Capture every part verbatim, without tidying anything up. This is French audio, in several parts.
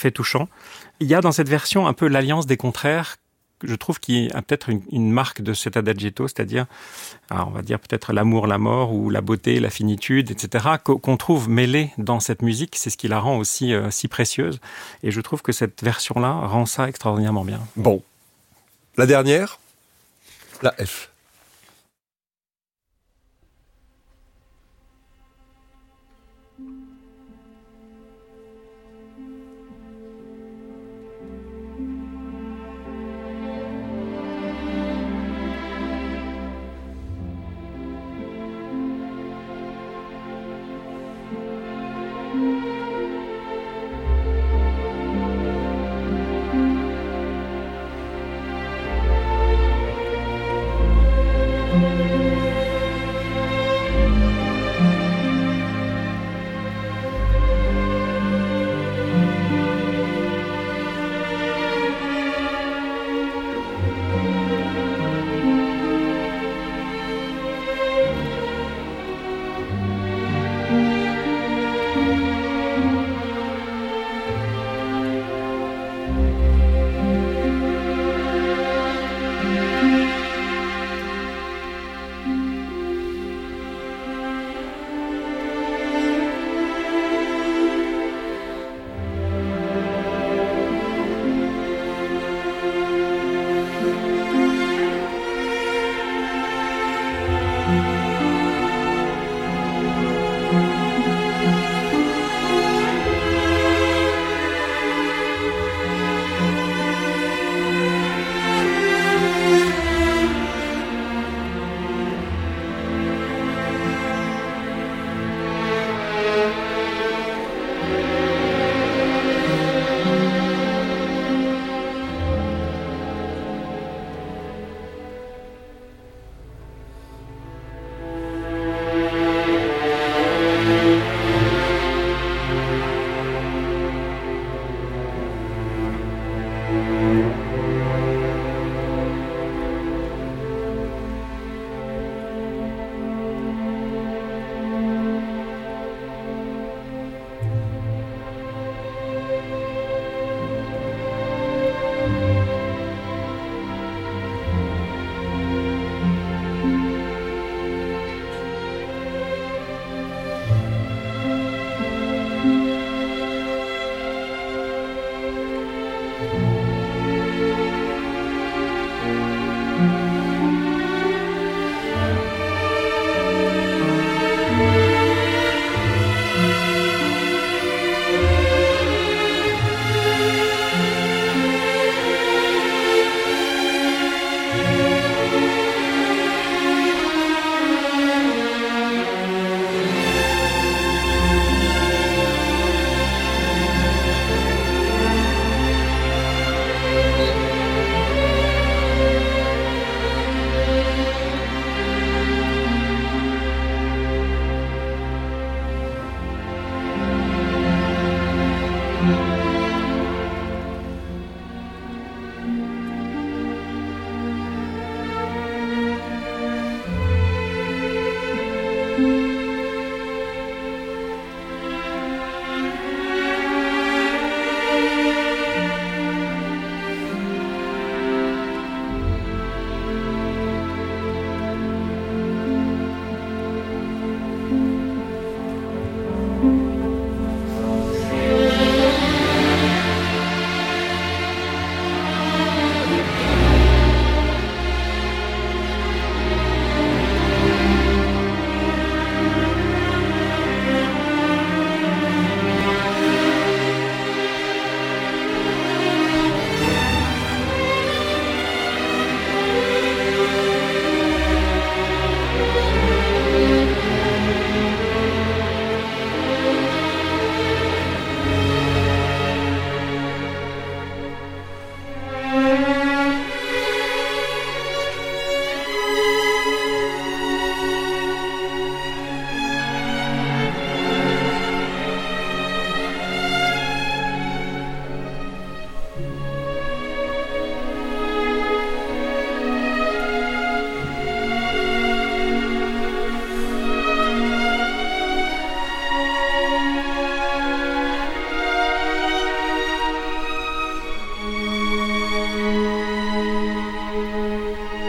fait touchant. Il y a dans cette version un peu l'alliance des contraires, je trouve qui a peut-être une, une marque de cet adagietto, c'est-à-dire, alors on va dire peut-être l'amour, la mort, ou la beauté, la finitude, et cetera, qu'on trouve mêlés dans cette musique. C'est ce qui la rend aussi euh, si précieuse. Et je trouve que cette version-là rend ça extraordinairement bien. Bon. La dernière, la F.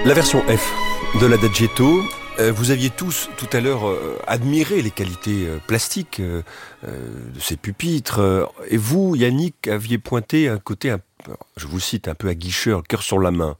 La version F de l'Adagietto, euh, vous aviez tous tout à l'heure euh, admiré les qualités euh, plastiques euh, euh, de ces pupitres. Euh, et vous, Yannick, aviez pointé un côté, un, je vous cite, un peu aguicheur, cœur sur la main.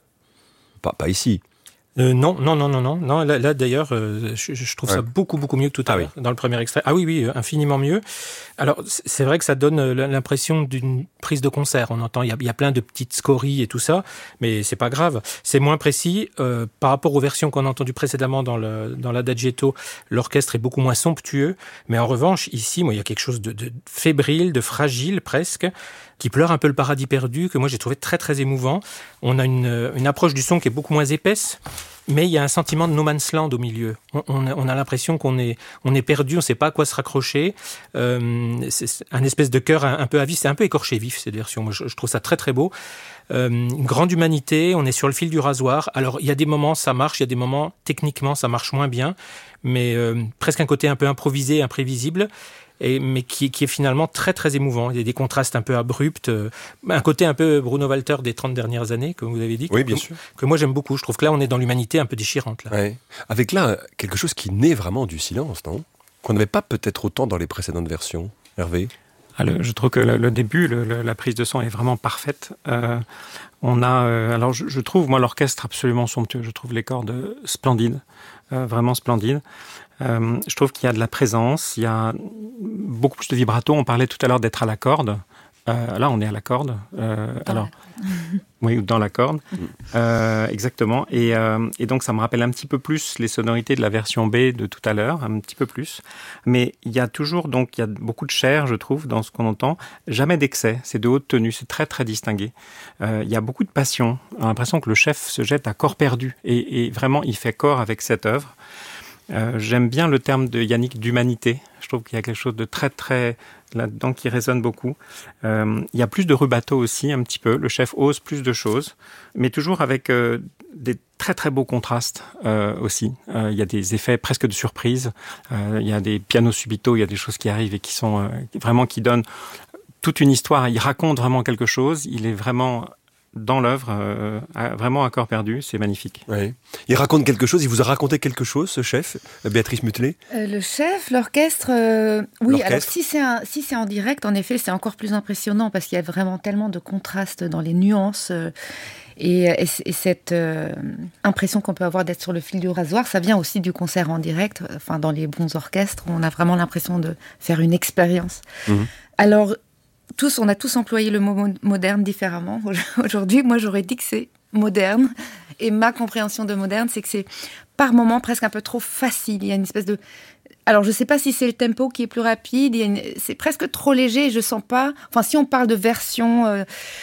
Pas, pas ici. Euh, non, non, non, non, non, non. Là, là d'ailleurs, euh, je, je trouve ouais. ça beaucoup, beaucoup mieux que tout à ah l'heure oui. dans le premier extrait. Ah oui, oui, infiniment mieux. Alors, c'est vrai que ça donne l'impression d'une prise de concert. On entend, il y a, il y a plein de petites scories et tout ça, mais c'est pas grave. C'est moins précis euh, par rapport aux versions qu'on a entendues précédemment dans le dans l'Adagietto. L'orchestre est beaucoup moins somptueux, mais en revanche, ici, moi, il y a quelque chose de, de fébrile, de fragile presque, qui pleure un peu le paradis perdu, que moi j'ai trouvé très très émouvant. On a une, une approche du son qui est beaucoup moins épaisse, mais il y a un sentiment de no man's land au milieu. On, on a, on a l'impression qu'on est, on est perdu, on ne sait pas à quoi se raccrocher. Euh, c'est un espèce de cœur un, un peu à vif, c'est un peu écorché vif cette version. Moi, je, je trouve ça très très beau. Euh, une grande humanité, on est sur le fil du rasoir. Alors il y a des moments ça marche, il y a des moments techniquement ça marche moins bien, mais euh, presque un côté un peu improvisé, imprévisible. Et, mais qui, qui est finalement très très émouvant. Il y a des contrastes un peu abrupts, euh, un côté un peu Bruno Walter des trente dernières années, comme vous avez dit, oui, que, bien que, sûr. que moi j'aime beaucoup. Je trouve que là on est dans l'humanité un peu déchirante. Là. Ouais. Avec là quelque chose qui naît vraiment du silence, non ? Qu'on n'avait pas peut-être autant dans les précédentes versions. Hervé ? Alors, je trouve que le, le début, le, le, la prise de son est vraiment parfaite. Euh, on a, euh, alors je, je trouve moi l'orchestre absolument somptueux. Je trouve les cordes splendides, euh, vraiment splendides. Euh, je trouve qu'il y a de la présence, il y a beaucoup plus de vibrato. On parlait tout à l'heure d'être à la corde. Euh, là, on est à la corde. Euh, alors, oui, dans la corde, euh, exactement. Et, euh, et donc, ça me rappelle un petit peu plus les sonorités de la version B de tout à l'heure, un petit peu plus. Mais il y a toujours, donc, il y a beaucoup de chair, je trouve, dans ce qu'on entend. Jamais d'excès. C'est de haute tenue. C'est très, très distingué. Euh, il y a beaucoup de passion. On a l'impression que le chef se jette à corps perdu. Et, et vraiment, il fait corps avec cette œuvre. Euh, j'aime bien le terme de Yannick d'humanité. Je trouve qu'il y a quelque chose de très très là-dedans qui résonne beaucoup. Euh, il y a plus de rubato aussi un petit peu. Le chef ose plus de choses, mais toujours avec euh, des très très beaux contrastes euh, aussi. Euh, il y a des effets presque de surprise. Euh, il y a des pianos subito, il y a des choses qui arrivent et qui sont euh, vraiment qui donnent toute une histoire. Il raconte vraiment quelque chose. Il est vraiment dans l'œuvre, euh, vraiment à corps perdu, c'est magnifique. Oui. Il raconte quelque chose, il vous a raconté quelque chose, ce chef, Béatrice Mutelet ? euh, Le chef, l'orchestre, euh, oui, l'orchestre. Alors si c'est, un, si c'est en direct, en effet, c'est encore plus impressionnant parce qu'il y a vraiment tellement de contrastes dans les nuances euh, et, et, et cette euh, impression qu'on peut avoir d'être sur le fil du rasoir, ça vient aussi du concert en direct, enfin dans les bons orchestres, on a vraiment l'impression de faire une expérience. Mmh. Alors, Tous, on a tous employé le mot moderne différemment. Aujourd'hui, moi, j'aurais dit que c'est moderne. Et ma compréhension de moderne, c'est que c'est par moments presque un peu trop facile. Il y a une espèce de... Alors, je ne sais pas si c'est le tempo qui est plus rapide. Il y a une... C'est presque trop léger. Je ne sens pas... Enfin, si on parle de version... Euh...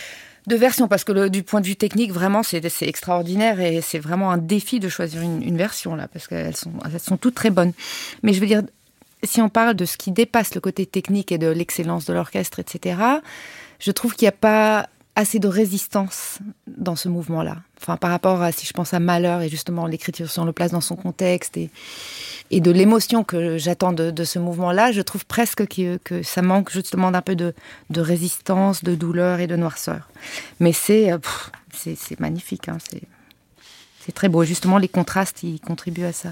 de version, parce que le, du point de vue technique, vraiment, c'est, c'est extraordinaire. Et c'est vraiment un défi de choisir une, une version, là, parce qu'elles sont, elles sont toutes très bonnes. Mais je veux dire... Si on parle de ce qui dépasse le côté technique et de l'excellence de l'orchestre, et cetera, je trouve qu'il n'y a pas assez de résistance dans ce mouvement-là. Enfin, par rapport à, si je pense à Mahler et justement l'écriture, si on le place dans son contexte et, et de l'émotion que j'attends de, de ce mouvement-là, je trouve presque que, que ça manque justement d'un peu de, de résistance, de douleur et de noirceur. Mais c'est, pff, c'est, c'est magnifique, hein, c'est, c'est très beau. Justement, les contrastes, ils contribuent à ça.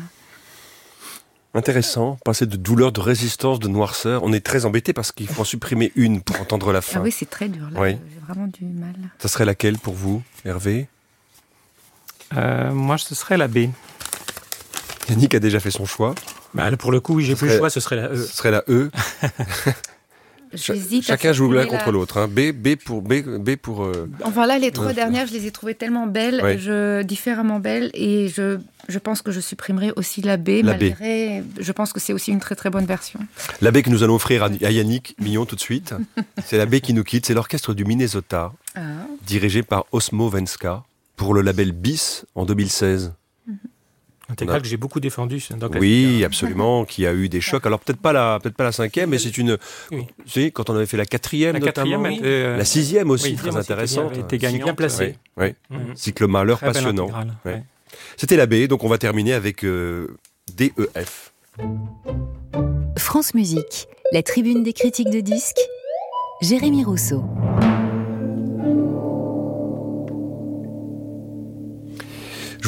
Intéressant, passer de douleur, de résistance, de noirceur. On est très embêté parce qu'il faut en supprimer une pour entendre la fin. Ah oui, c'est très dur, là. Oui. J'ai vraiment du mal. Ça serait laquelle pour vous, Hervé ? euh, Moi, ce serait la B. Yannick a déjà fait son choix. Bah, pour le coup, oui, j'ai plus le choix, ce serait la E. Ce serait la E. J'hésite. Chacun joue l'un la... contre l'autre. Hein. B, B pour B, B pour. Euh... Enfin là, les trois euh, dernières, je les ai trouvées tellement belles, oui. je, différemment belles, et je, je pense que je supprimerai aussi la B. La malgré, B. Je pense que c'est aussi une très très bonne version. La B que nous allons offrir à, à Yannick Millon tout de suite. C'est la B qui nous quitte. C'est l'orchestre du Minnesota, ah. dirigé par Osmo Venska, pour le label Bis en deux mille seize. Mm-hmm. Intégral a... que j'ai beaucoup défendu. Donc oui, absolument, qui a eu des chocs. Alors peut-être pas la, peut-être pas la cinquième, mais c'est une. Oui. Tu sais, quand on avait fait la quatrième, la notamment, quatrième, euh... la sixième aussi, oui, très intéressante. Était gagnante, bien placée. Oui, oui. Mm-hmm. Cycle Mahler passionnant. Ouais. Ouais. C'était la B, donc on va terminer avec euh, D E F. France Musique, la tribune des critiques de disques. Jérémy Rousseau.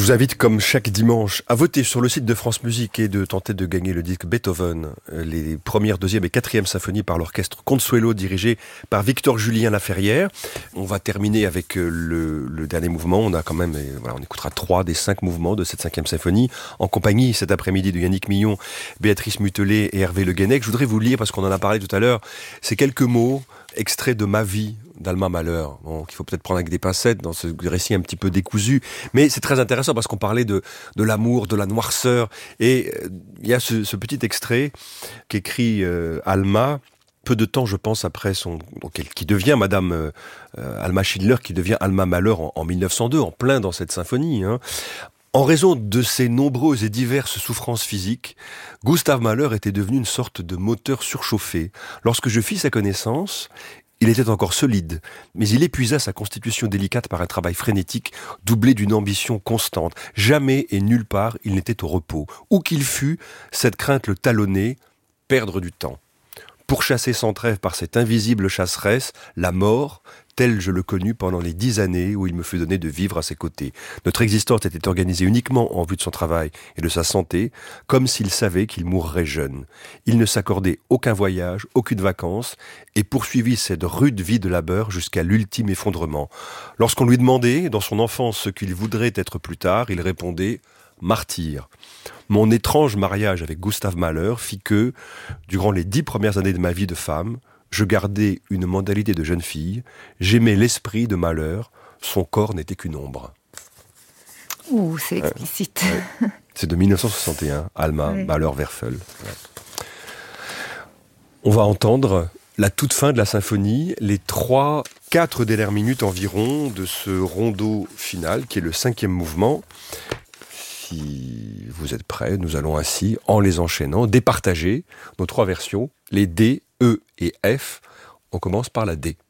vous invite, comme chaque dimanche, à voter sur le site de France Musique et de tenter de gagner le disque Beethoven, les premières, deuxième et quatrième symphonies par l'orchestre Consuelo, dirigé par Victor Julien Laferrière. On va terminer avec le, le dernier mouvement. On a quand même, voilà, on écoutera trois des cinq mouvements de cette cinquième symphonie, en compagnie cet après-midi de Yannick Millon, Béatrice Mutelet et Hervé Le Guenec. Je voudrais vous lire, parce qu'on en a parlé tout à l'heure, ces quelques mots extraits de Ma vie d'Alma Mahler, bon, qu'il faut peut-être prendre avec des pincettes dans ce récit un petit peu décousu, mais c'est très intéressant parce qu'on parlait de, de l'amour, de la noirceur, et euh, il y a ce, ce petit extrait qu'écrit euh, Alma, peu de temps, je pense, après son... Donc, qui devient Madame euh, Alma Schindler, qui devient Alma Mahler en, en mille neuf cent deux, en plein dans cette symphonie, hein. En raison de ses nombreuses et diverses souffrances physiques, Gustav Mahler était devenu une sorte de moteur surchauffé. Lorsque je fis sa connaissance, il était encore solide, mais il épuisa sa constitution délicate par un travail frénétique, doublé d'une ambition constante. Jamais et nulle part il n'était au repos. Où qu'il fût, cette crainte le talonnait, perdre du temps. Pourchassé sans trêve par cette invisible chasseresse, la mort, tel je le connus pendant les dix années où il me fut donné de vivre à ses côtés. Notre existence était organisée uniquement en vue de son travail et de sa santé, comme s'il savait qu'il mourrait jeune. Il ne s'accordait aucun voyage, aucune vacance, et poursuivit cette rude vie de labeur jusqu'à l'ultime effondrement. Lorsqu'on lui demandait, dans son enfance, ce qu'il voudrait être plus tard, il répondait « martyr ». Mon étrange mariage avec Gustav Mahler fit que, durant les dix premières années de ma vie de femme, je gardais une mentalité de jeune fille, j'aimais l'esprit de Mahler, son corps n'était qu'une ombre. Ouh, c'est explicite. Euh, ouais. C'est de mille neuf cent soixante et un, Alma oui. Mahler-Werfel. Ouais. On va entendre la toute fin de la symphonie, les trois, quatre dernières minutes environ de ce rondo final, qui est le cinquième mouvement. Si vous êtes prêts, nous allons ainsi, en les enchaînant, départager nos trois versions, les D, E et F. On commence par la D.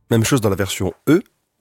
Même chose dans la version E.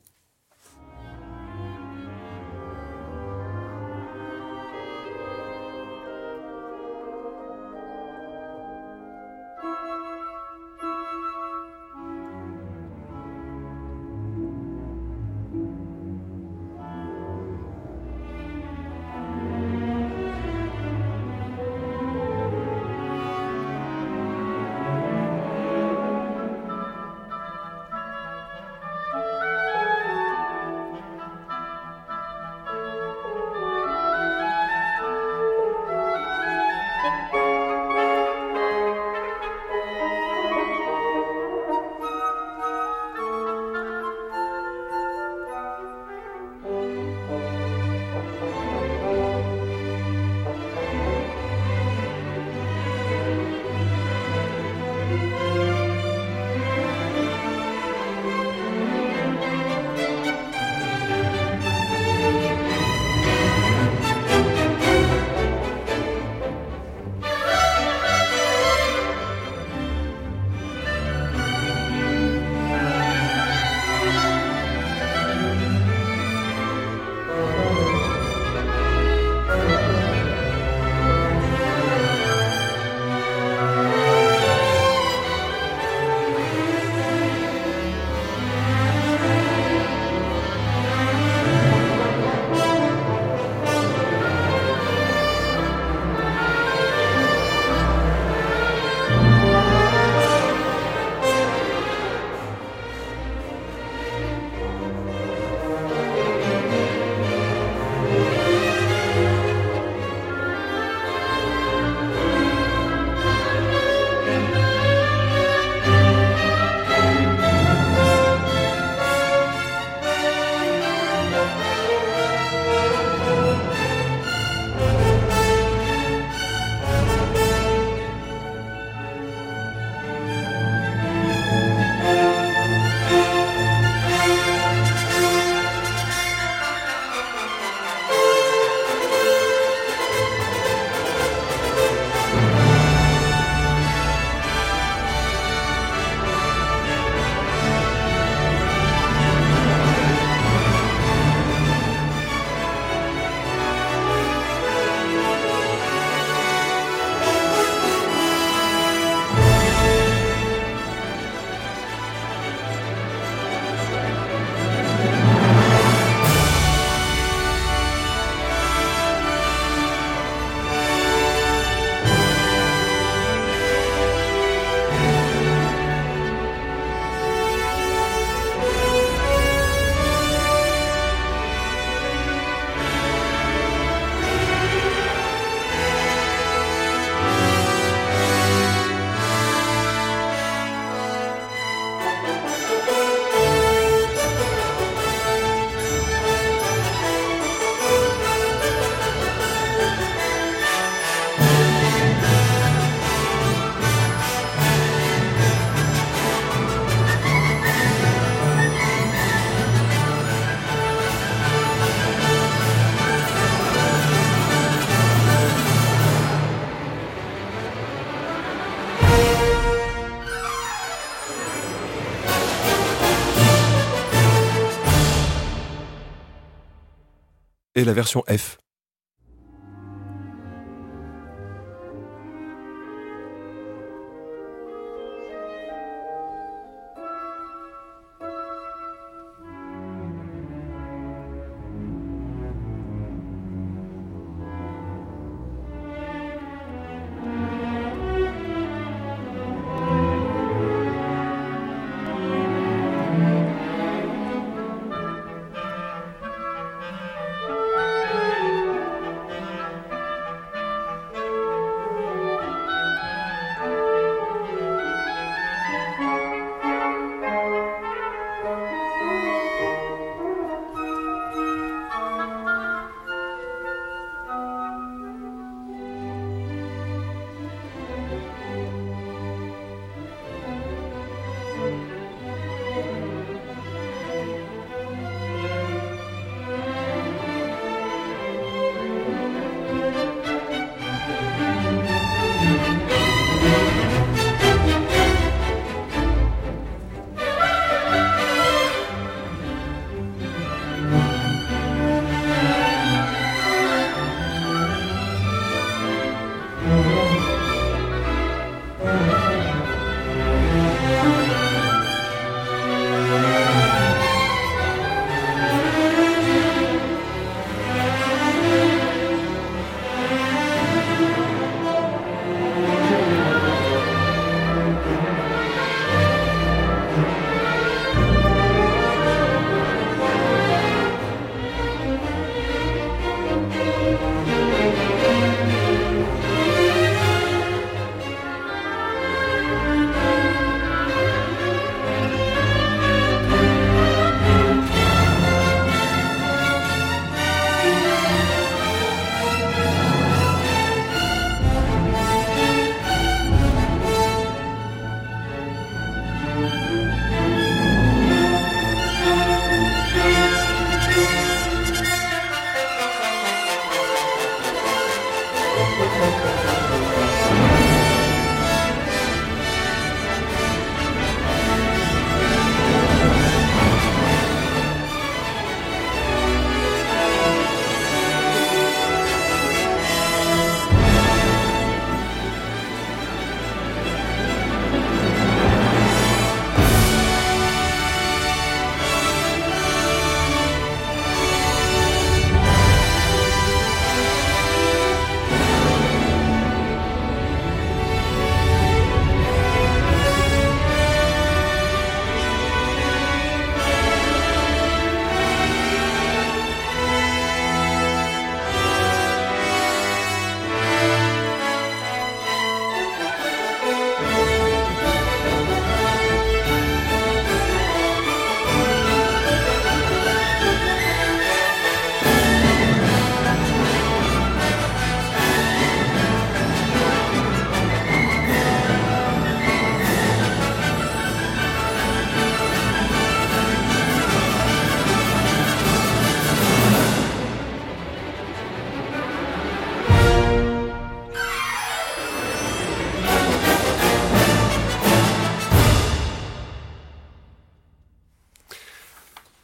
Et la version F.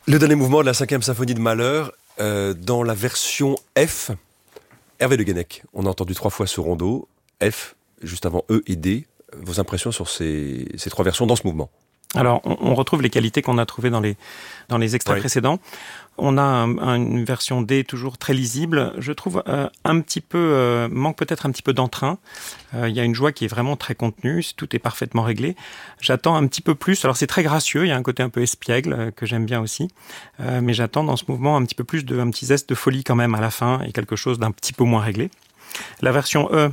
Le dernier mouvement de la cinquième symphonie de Mahler, euh, dans la version F, Hervé Le Guenec. On a entendu trois fois ce rondo, F, juste avant E et D. Vos impressions sur ces, ces trois versions dans ce mouvement? Alors, on, on retrouve les qualités qu'on a trouvées dans les, dans les extraits oui. précédents. On a un, un, une version D toujours très lisible. Je trouve euh, un petit peu, euh, manque peut-être un petit peu d'entrain. Euh, il y a une joie qui est vraiment très contenue, tout est parfaitement réglé. J'attends un petit peu plus. Alors c'est très gracieux, il y a un côté un peu espiègle euh, que j'aime bien aussi. Euh, mais j'attends dans ce mouvement un petit peu plus de, un petit zeste de folie quand même à la fin et quelque chose d'un petit peu moins réglé. La version E,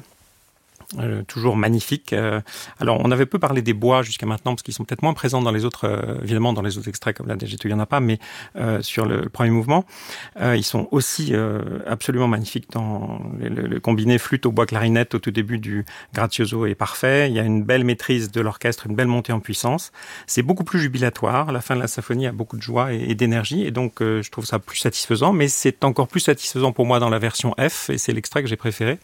Euh, toujours magnifique. Euh, alors, on avait peu parlé des bois jusqu'à maintenant, parce qu'ils sont peut-être moins présents dans les autres, euh, évidemment, dans les autres extraits, comme la D'Agito, il n'y en a pas, mais euh, sur le, le premier mouvement, euh, ils sont aussi euh, absolument magnifiques dans le, le, le combiné flûte au bois clarinette au tout début du Grazioso est parfait. Il y a une belle maîtrise de l'orchestre, une belle montée en puissance. C'est beaucoup plus jubilatoire. La fin de la symphonie a beaucoup de joie et, et d'énergie, et donc euh, je trouve ça plus satisfaisant, mais c'est encore plus satisfaisant pour moi dans la version F, et c'est l'extrait que j'ai préféré.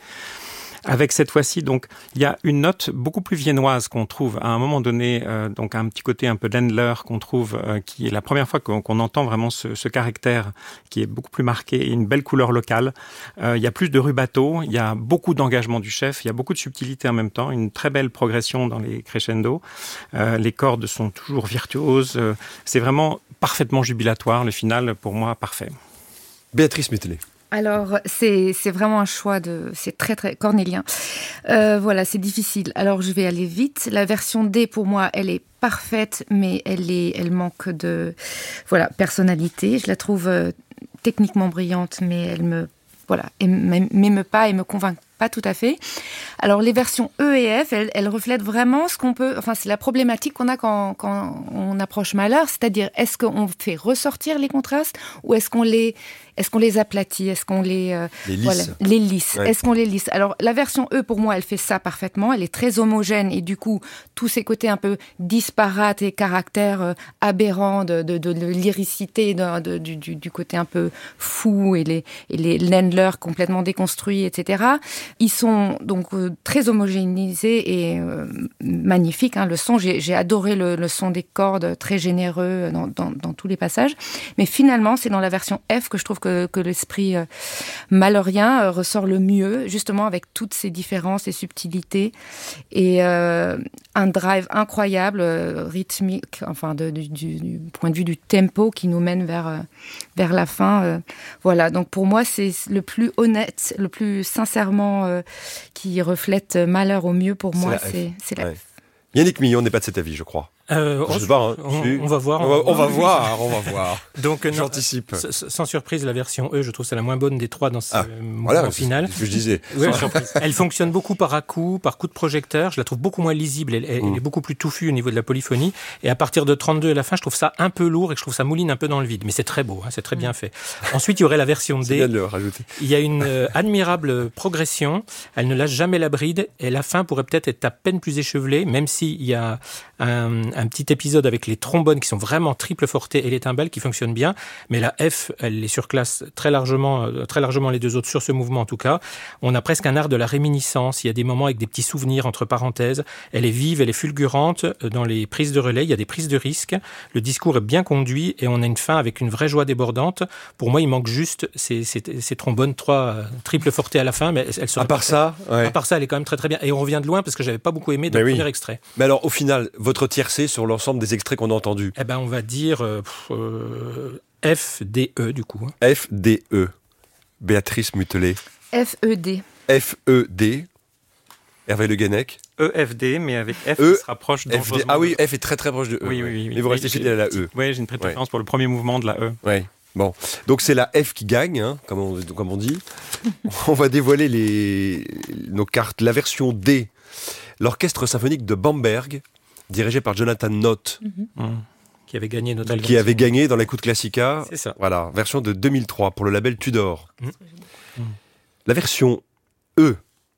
Avec cette fois-ci, donc, il y a une note beaucoup plus viennoise qu'on trouve à un moment donné, euh, donc un petit côté un peu d'Endler qu'on trouve, euh, qui est la première fois qu'on, qu'on entend vraiment ce, ce caractère qui est beaucoup plus marqué et une belle couleur locale. Euh, il y a plus de rubato, il y a beaucoup d'engagement du chef, il y a beaucoup de subtilité en même temps, une très belle progression dans les crescendo. Euh, les cordes sont toujours virtuoses. Euh, c'est vraiment parfaitement jubilatoire. Le final, pour moi, parfait. Béatrice Mittelet. Alors, c'est, c'est vraiment un choix de... C'est très, très cornélien. Euh, voilà, c'est difficile. Alors, je vais aller vite. La version D, pour moi, elle est parfaite, mais elle, est, elle manque de voilà, personnalité. Je la trouve euh, techniquement brillante, mais elle me... Voilà, elle m'émeut pas et me convainc pas tout à fait. Alors, les versions E et F, elles, elles reflètent vraiment ce qu'on peut... Enfin, c'est la problématique qu'on a quand, quand on approche Mahler, c'est-à-dire, est-ce qu'on fait ressortir les contrastes ou est-ce qu'on les... Est-ce qu'on les aplatit? Est-ce qu'on les... Euh, les lisse. Voilà, les lisse. Ouais. Est-ce qu'on les lisse? Alors, la version E, pour moi, elle fait ça parfaitement. Elle est très homogène et du coup, tous ces côtés un peu disparates et caractères euh, aberrants de, de, de, de lyricité, de, de, du, du, du côté un peu fou et les, et les Ländler complètement déconstruits, et cetera. Ils sont donc euh, très homogénéisés et euh, magnifiques. Hein. Le son, j'ai, j'ai adoré le, le son des cordes, très généreux dans, dans, dans tous les passages. Mais finalement, c'est dans la version F que je trouve que, que l'esprit euh, mahlerien euh, ressort le mieux, justement avec toutes ces différences et subtilités. Et euh, un drive incroyable, euh, rythmique, enfin de, du, du, du point de vue du tempo qui nous mène vers, euh, vers la fin. Euh, voilà, donc pour moi, c'est le plus honnête, le plus sincèrement euh, qui reflète Mahler au mieux pour c'est moi, la c'est, c'est la ouais. F. Yannick Millon n'est pas de cet avis, je crois. Euh, je sais pas, hein. on, si. on va voir. On va, on va voir, on va voir. Donc, non, j'anticipe. Sans surprise, la version E, je trouve c'est la moins bonne des trois dans ce ah, moment voilà, final. C'est ce que je disais. Ouais, sans surprise. Elle fonctionne beaucoup par à-coups, par coups de projecteur. Je la trouve beaucoup moins lisible. Elle, elle, mmh. elle est beaucoup plus touffue au niveau de la polyphonie. Et à partir de trente-deux à la fin, je trouve ça un peu lourd et je trouve ça mouline un peu dans le vide. Mais c'est très beau, hein, c'est très mmh. bien fait. Ensuite, il y aurait la version D. C'est bien de le rajouter. Il y a une euh, admirable progression. Elle ne lâche jamais la bride. Et la fin pourrait peut-être être à peine plus échevelée, même s'il y a un, un petit épisode avec les trombones qui sont vraiment triple forte et les timbales qui fonctionnent bien. Mais la F, elle les surclasse très largement, très largement les deux autres sur ce mouvement en tout cas. On a presque un art de la réminiscence. Il y a des moments avec des petits souvenirs entre parenthèses. Elle est vive, elle est fulgurante dans les prises de relais. Il y a des prises de risque. Le discours est bien conduit et on a une fin avec une vraie joie débordante. Pour moi, il manque juste ces, ces, ces trombones, trois triple forte à la fin, mais elle À part ça, ouais. À part ça, elle est quand même très très bien. Et on revient de loin parce que j'avais pas beaucoup aimé dans le oui. premier extrait. Mais alors, au final, votre tiercé sur l'ensemble des extraits qu'on a entendus? Eh ben, on va dire euh, euh, F, D, E, du coup. F, D, E. Béatrice Mittelet. F, E, D. F, E, D. Hervé Le Guenec. E, F, D, mais avec F E, qui se rapproche dangereusement. F, D. Ah oui, F est très très proche de E. Oui, oui, oui. Mais vous restez fidèle à la E. Oui, j'ai une préférence ouais. pour le premier mouvement de la E. Oui. Bon, donc c'est la F qui gagne, hein, comme, on, comme on dit. On va dévoiler les, nos cartes. La version D, l'orchestre symphonique de Bamberg, dirigé par Jonathan Nott. Mm-hmm. Mmh. Qui avait gagné notre Qui avait gagné dans l'écoute Classica. C'est ça. Voilà, version de deux mille trois pour le label Tudor. Mmh. Mmh. La version E,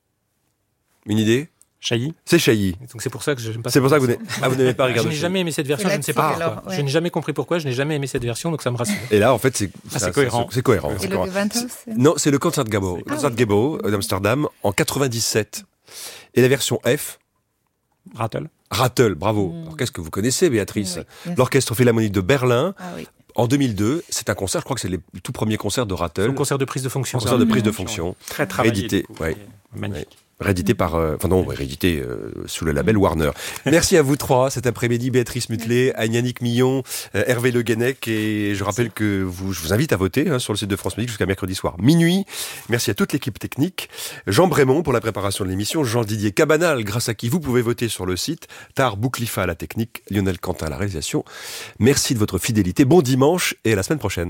une idée? Chailly. C'est Chailly. Donc c'est pour ça que je n'aime pas. C'est pour ça que vous n'avez, ah, vous n'aimez pas regarder. Je n'ai jamais aimé cette version, je ne sais pas pourquoi. Alors, ouais. Je n'ai jamais compris pourquoi, je n'ai jamais aimé cette version, donc ça me rassure. Et là, en fait, c'est, ah, ça, c'est cohérent. C'est, c'est cohérent. Et c'est le cohérent. Gewandhaus, c'est... Non, c'est le Concertgebouw, ah, Concertgebouw oui. d'Amsterdam en quatre-vingt-dix-sept. Et la version F. Rattle. Rattle, bravo. Mmh. Alors, qu'est-ce que vous connaissez, Béatrice? Oui, l'Orchestre Philharmonique de Berlin. Ah, oui. en deux mille deux. C'est un concert, je crois que c'est les tout premiers concerts de Rattle. Un concert de prise de fonction. Un concert de prise de fonction. Très travaillé. Réédité, ouais. Magnifique. Ouais. Réédité par, euh, enfin non, réédité euh, sous le label Warner. Merci à vous trois cet après-midi, Béatrice Mutelet, Anne-Yannick Millon, euh, Hervé Le Guenec, et je rappelle que vous, je vous invite à voter hein, sur le site de France Musique jusqu'à mercredi soir minuit. Merci à toute l'équipe technique, Jean Brémond pour la préparation de l'émission, Jean-Didier Cabanal, grâce à qui vous pouvez voter sur le site, Tar Bouklifa à la technique, Lionel Quentin à la réalisation. Merci de votre fidélité, bon dimanche et à la semaine prochaine.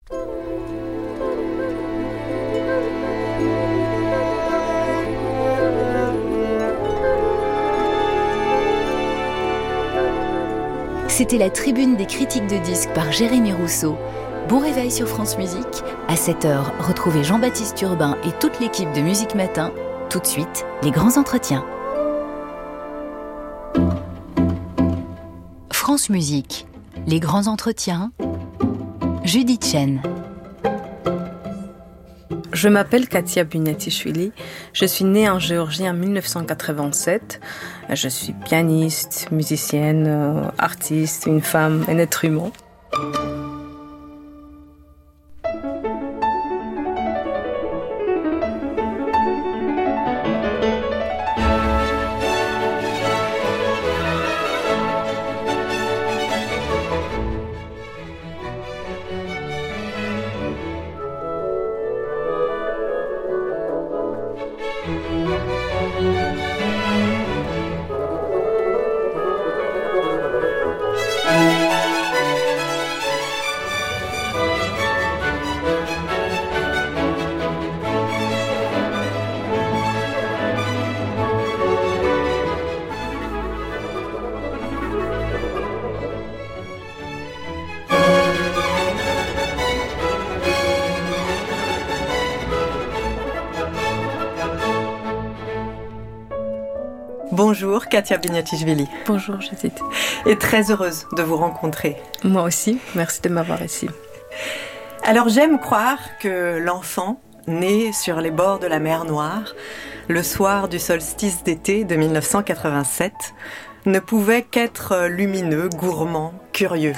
C'était la tribune des critiques de disques par Jérémy Rousseau. Bon réveil sur France Musique. À sept heures, retrouvez Jean-Baptiste Urbain et toute l'équipe de Musique Matin. Tout de suite, les grands entretiens. France Musique. Les grands entretiens. Judith Chen. Je m'appelle Katia Bunyatishvili. Je suis née en Géorgie en dix-neuf cent quatre-vingt-sept. Je suis pianiste, musicienne, artiste, une femme, un être humain. Bonjour Katia Bunyatishvili. Bonjour Judith. Et très heureuse de vous rencontrer. Moi aussi, merci de m'avoir ici. Alors j'aime croire que l'enfant, né sur les bords de la mer Noire, le soir du solstice d'été de dix-neuf cent quatre-vingt-sept, ne pouvait qu'être lumineux, gourmand, curieux.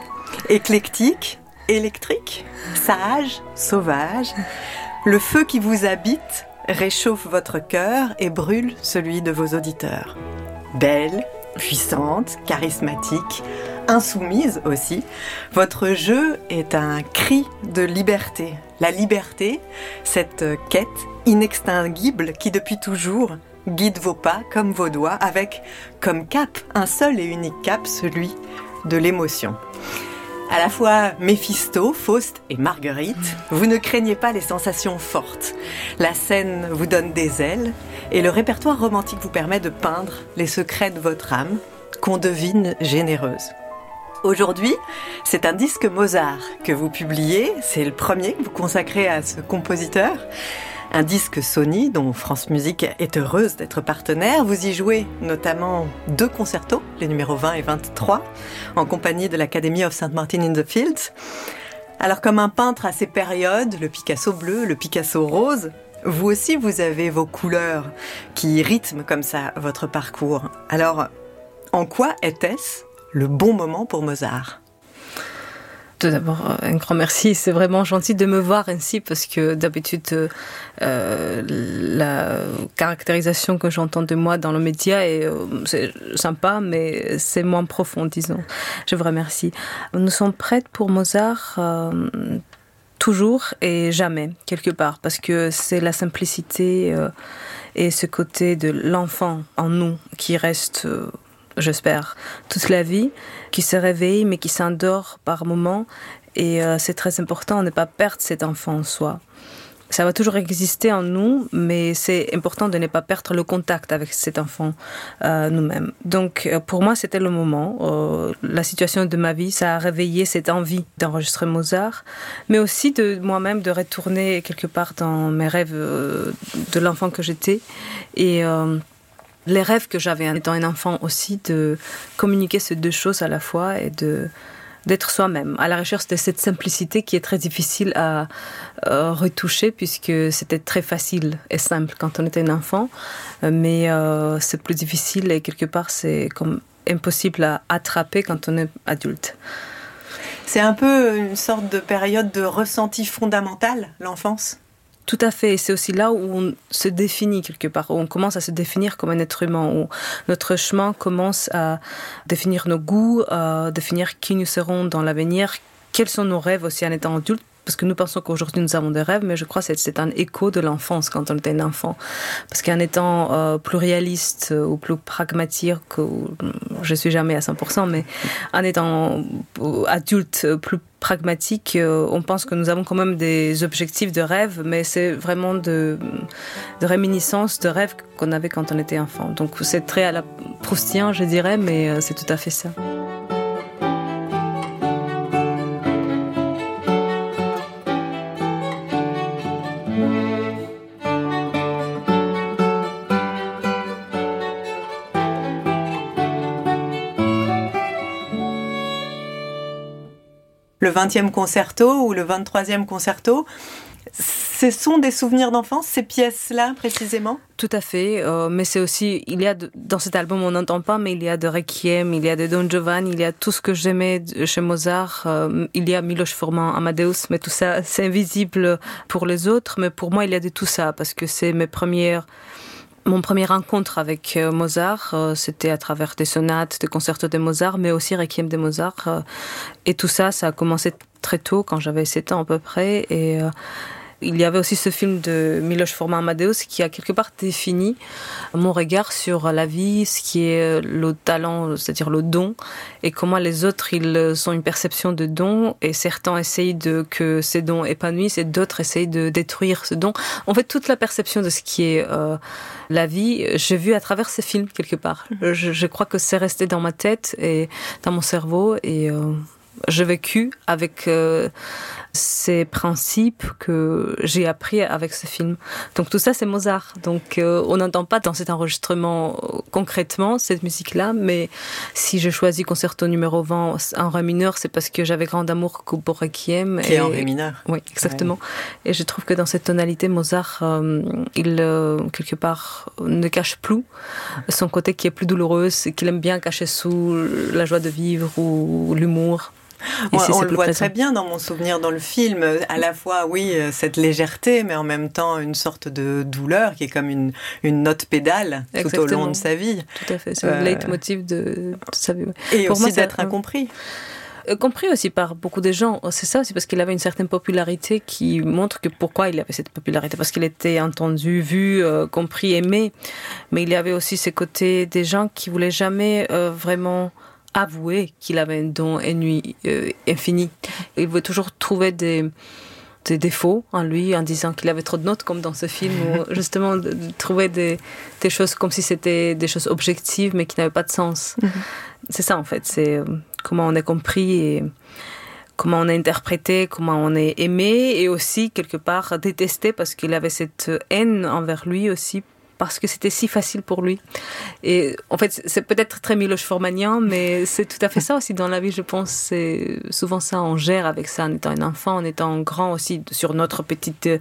Éclectique, électrique, sage, sauvage, le feu qui vous habite réchauffe votre cœur et brûle celui de vos auditeurs. Belle, puissante, charismatique, insoumise aussi, votre jeu est un cri de liberté. La liberté, cette quête inextinguible qui depuis toujours guide vos pas comme vos doigts, avec comme cap, un seul et unique cap, celui de l'émotion. À la fois Méphisto, Faust et Marguerite, vous ne craignez pas les sensations fortes. La scène vous donne des ailes et le répertoire romantique vous permet de peindre les secrets de votre âme, qu'on devine généreuse. Aujourd'hui, c'est un disque Mozart que vous publiez, c'est le premier que vous consacrez à ce compositeur. Un disque Sony dont France Musique est heureuse d'être partenaire. Vous y jouez notamment deux concertos, les numéros vingt et vingt-trois, en compagnie de l'Academy of Saint Martin in the Fields. Alors comme un peintre à ses périodes, le Picasso bleu, le Picasso rose, vous aussi vous avez vos couleurs qui rythment comme ça votre parcours. Alors, en quoi était-ce le bon moment pour Mozart ? Tout d'abord, un grand merci. C'est vraiment gentil de me voir ainsi parce que d'habitude, euh, la caractérisation que j'entends de moi dans le média est euh, c'est sympa, mais c'est moins profond, disons. Je vous remercie. Nous sommes prêtes pour Mozart euh, toujours et jamais, quelque part, parce que c'est la simplicité euh, et ce côté de l'enfant en nous qui reste... Euh, j'espère, toute la vie, qui se réveille mais qui s'endort par moments. Et euh, c'est très important de ne pas perdre cet enfant en soi. Ça va toujours exister en nous, mais c'est important de ne pas perdre le contact avec cet enfant euh, nous-mêmes. Donc pour moi, c'était le moment. Euh, la situation de ma vie, ça a réveillé cette envie d'enregistrer Mozart, mais aussi de moi-même de retourner quelque part dans mes rêves euh, de l'enfant que j'étais. Et... Euh, les rêves que j'avais en étant un enfant aussi, de communiquer ces deux choses à la fois et de, d'être soi-même, à la recherche de cette simplicité qui est très difficile à euh, retoucher puisque c'était très facile et simple quand on était un enfant, mais euh, c'est plus difficile et quelque part c'est comme impossible à attraper quand on est adulte. C'est un peu une sorte de période de ressenti fondamental, l'enfance. Tout à fait. C'est aussi là où on se définit quelque part, où on commence à se définir comme un être humain, où notre chemin commence à définir nos goûts, à définir qui nous serons dans l'avenir, quels sont nos rêves aussi en étant adulte. Parce que nous pensons qu'aujourd'hui nous avons des rêves, mais je crois que c'est, c'est un écho de l'enfance quand on était un enfant. Parce qu'en étant euh, plus réaliste ou plus pragmatique, ou, je suis jamais à cent pour cent, mais en étant adulte plus pragmatique, euh, on pense que nous avons quand même des objectifs de rêve, mais c'est vraiment de, de réminiscence de rêves qu'on avait quand on était enfant. Donc c'est très à la Proustien, je dirais, mais euh, c'est tout à fait ça. Le vingtième concerto ou le vingt-troisième concerto, ce sont des souvenirs d'enfance, ces pièces-là précisément ? Tout à fait, euh, mais c'est aussi, il y a de, dans cet album on n'entend pas, mais il y a de Requiem, il y a de Don Giovanni, il y a tout ce que j'aimais chez Mozart, euh, il y a Miloš Forman, Amadeus, mais tout ça c'est invisible pour les autres, mais pour moi il y a de tout ça, parce que c'est mes premières... Mon premier rencontre avec Mozart, euh, c'était à travers des sonates, des concertos de Mozart, mais aussi Requiem de Mozart. Euh, et tout ça, ça a commencé très tôt, quand j'avais sept ans à peu près. Et euh, il y avait aussi ce film de Miloš Forman, Amadeus, qui a quelque part défini mon regard sur la vie, ce qui est le talent, c'est-à-dire le don, et comment les autres, ils ont une perception de don, et certains essayent de que ces dons épanouissent, et d'autres essayent de détruire ce don. En fait, toute la perception de ce qui est euh, la vie, j'ai vu à travers ces films, quelque part. Je, je crois que c'est resté dans ma tête et dans mon cerveau, et euh, j'ai vécu avec euh, ces principes que j'ai appris avec ce film. Donc tout ça, c'est Mozart. Donc euh, on n'entend pas dans cet enregistrement euh, concrètement cette musique-là, mais si j'ai choisi concerto numéro vingt en ré mineur, c'est parce que j'avais grand amour pour Requiem. Qui est en ré mineur. Oui, exactement. Ouais. Et je trouve que dans cette tonalité, Mozart, euh, il, euh, quelque part, ne cache plus son côté qui est plus douloureux, qu'il aime bien cacher sous la joie de vivre ou l'humour. Ici, on le voit présent. Très bien dans mon souvenir dans le film, à la fois, oui, cette légèreté, mais en même temps une sorte de douleur qui est comme une, une note pédale Exactement. Tout au long de sa vie. Tout à fait, c'est euh... le leitmotiv de, de sa vie. Et Pour aussi moi, d'être ça... incompris. Compris aussi par beaucoup de gens. C'est ça aussi parce qu'il avait une certaine popularité qui montre que pourquoi il avait cette popularité. Parce qu'il était entendu, vu, euh, compris, aimé. Mais il y avait aussi ces côtés des gens qui voulaient jamais euh, vraiment... avouer qu'il avait un don ennui, euh, infini. Il voulait toujours trouver des, des défauts en lui, en disant qu'il avait trop de notes, comme dans ce film, où justement de, de trouver des, des choses comme si c'était des choses objectives, mais qui n'avaient pas de sens. Mm-hmm. C'est ça, en fait. C'est euh, comment on est compris et comment on est interprété, comment on est aimé, et aussi, quelque part, détesté, parce qu'il avait cette haine envers lui aussi, parce que c'était si facile pour lui. Et en fait, c'est peut-être très Miloš Formanien, mais c'est tout à fait ça aussi dans la vie, je pense. C'est souvent ça, on gère avec ça en étant un enfant, en étant grand aussi, sur notre petite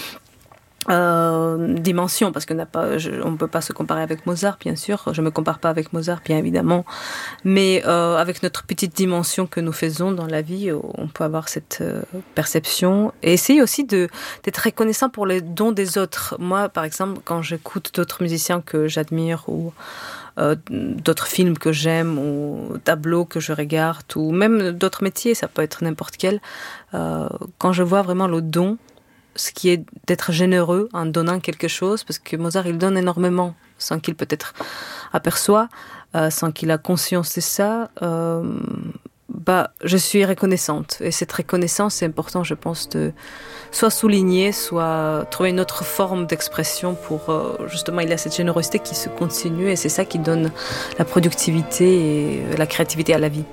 euh, dimension, parce qu'on n'a pas, je, on ne peut pas se comparer avec Mozart, bien sûr. Je ne me compare pas avec Mozart, bien évidemment. Mais euh, avec notre petite dimension que nous faisons dans la vie, on peut avoir cette euh, perception. Et essayer aussi de, d'être reconnaissant pour les dons des autres. Moi, par exemple, quand j'écoute d'autres musiciens que j'admire, ou euh, d'autres films que j'aime, ou tableaux que je regarde, ou même d'autres métiers, ça peut être n'importe quel, euh, quand je vois vraiment le don, ce qui est d'être généreux en donnant quelque chose, parce que Mozart, il donne énormément, sans qu'il peut-être aperçoit, euh, sans qu'il a conscience de ça, euh, bah, je suis reconnaissante. Et cette reconnaissance, c'est important, je pense, de soit souligner, soit trouver une autre forme d'expression pour, euh, justement, il y a cette générosité qui se continue, et c'est ça qui donne la productivité et la créativité à la vie.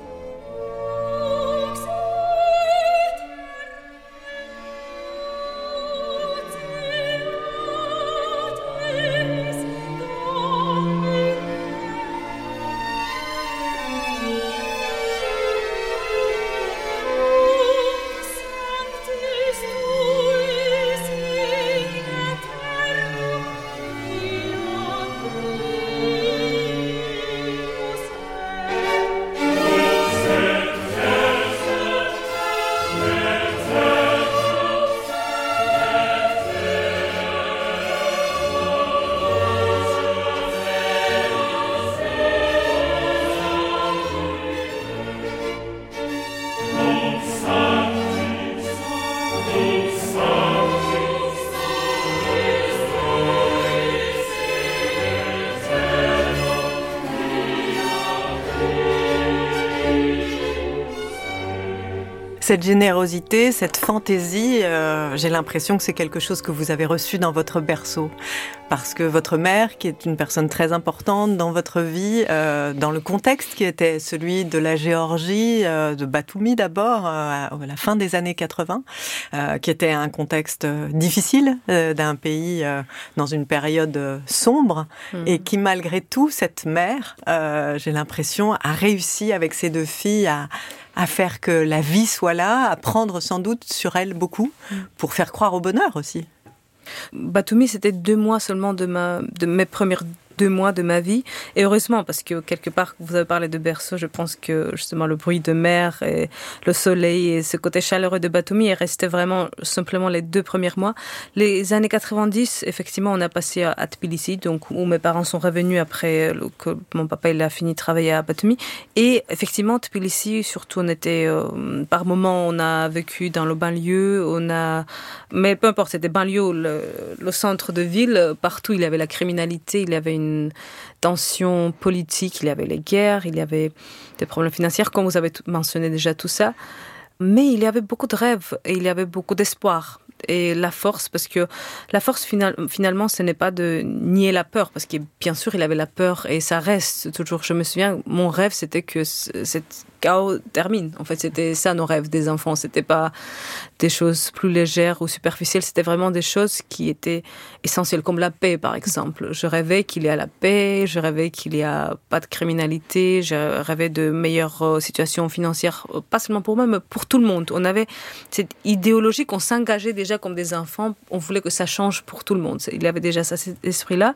Cette générosité, cette fantaisie, euh, j'ai l'impression que c'est quelque chose que vous avez reçu dans votre berceau. Parce que votre mère, qui est une personne très importante dans votre vie, euh, dans le contexte qui était celui de la Géorgie, euh, de Batumi d'abord, euh, à la fin des années quatre-vingts, euh, qui était un contexte difficile euh, d'un pays euh, dans une période sombre, mmh. et qui malgré tout, cette mère, euh, j'ai l'impression, a réussi avec ses deux filles à à faire que la vie soit là, à prendre sans doute sur elle beaucoup, pour faire croire au bonheur aussi. Batumi, c'était deux mois seulement de, ma, de mes premières deux mois de ma vie. Et heureusement, parce que quelque part, vous avez parlé de berceau, je pense que justement le bruit de mer et le soleil et ce côté chaleureux de Batumi est resté vraiment simplement les deux premiers mois. Les années quatre-vingt-dix, effectivement, on a passé à Tbilissi, donc où mes parents sont revenus après que mon papa il a fini de travailler à Batumi. Et effectivement, Tbilissi, surtout, on était, euh, par moments, on a vécu dans le banlieue, on a, mais peu importe, c'était banlieue, le, le centre de ville, partout, il y avait la criminalité, il y avait une une tension politique, il y avait les guerres, il y avait des problèmes financiers, comme vous avez mentionné déjà tout ça. Mais il y avait beaucoup de rêves et il y avait beaucoup d'espoir. Et la force, parce que la force final, finalement, ce n'est pas de nier la peur, parce que bien sûr, il avait la peur et ça reste toujours. Je me souviens, mon rêve, c'était que cette chaos termine. En fait, c'était ça nos rêves des enfants. C'était pas des choses plus légères ou superficielles. C'était vraiment des choses qui étaient essentielles, comme la paix, par exemple. Je rêvais qu'il y a la paix, je rêvais qu'il y a pas de criminalité, je rêvais de meilleures situations financières, pas seulement pour moi, mais pour tout le monde. On avait cette idéologie qu'on s'engageait déjà comme des enfants. On voulait que ça change pour tout le monde. Il y avait déjà ça, cet esprit-là.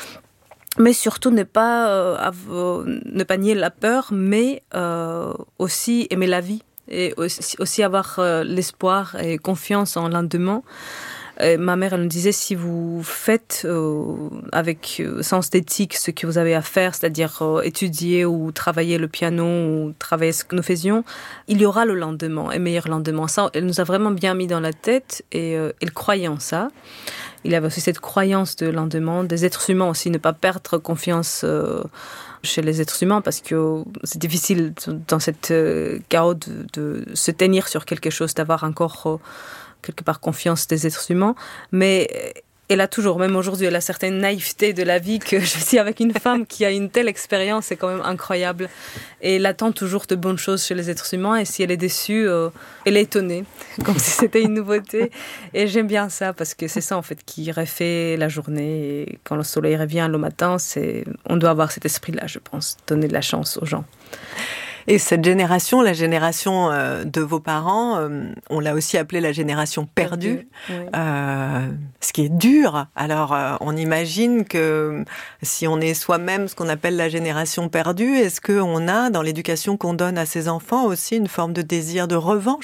Mais surtout ne pas, euh, av- ne pas nier la peur, mais euh, aussi aimer la vie et aussi, aussi avoir euh, l'espoir et confiance en l'endemain. Et ma mère, elle me disait, si vous faites euh, avec euh, sens d'éthique ce que vous avez à faire, c'est-à-dire euh, étudier ou travailler le piano ou travailler ce que nous faisions, il y aura le lendemain, un meilleur lendemain. Ça, elle nous a vraiment bien mis dans la tête et euh, elle croyait en ça. Il y avait aussi cette croyance de lendemain, des êtres humains aussi, ne pas perdre confiance euh, chez les êtres humains, parce que c'est difficile dans cette euh, chaos de, de se tenir sur quelque chose, d'avoir encore euh, quelque part confiance des êtres humains. Mais elle a toujours, même aujourd'hui, elle a certaine naïveté de la vie que je suis avec une femme qui a une telle expérience, c'est quand même incroyable. Et elle attend toujours de bonnes choses chez les êtres humains, et si elle est déçue, euh, elle est étonnée, comme si c'était une nouveauté. Et j'aime bien ça, parce que c'est ça, en fait, qui refait la journée. Et quand le soleil revient le matin, c'est... on doit avoir cet esprit-là, je pense, donner de la chance aux gens. Et cette génération, la génération euh, de vos parents, euh, on l'a aussi appelée la génération perdue, oui. euh, ce qui est dur. Alors, euh, on imagine que si on est soi-même ce qu'on appelle la génération perdue, est-ce qu'on a, dans l'éducation qu'on donne à ses enfants, aussi une forme de désir de revanche ?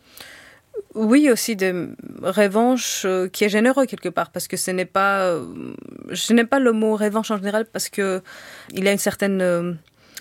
Oui, aussi de revanche euh, qui est généreux quelque part, parce que ce n'est pas, euh, je n'aime pas le mot revanche en général, parce que il y a une certaine euh,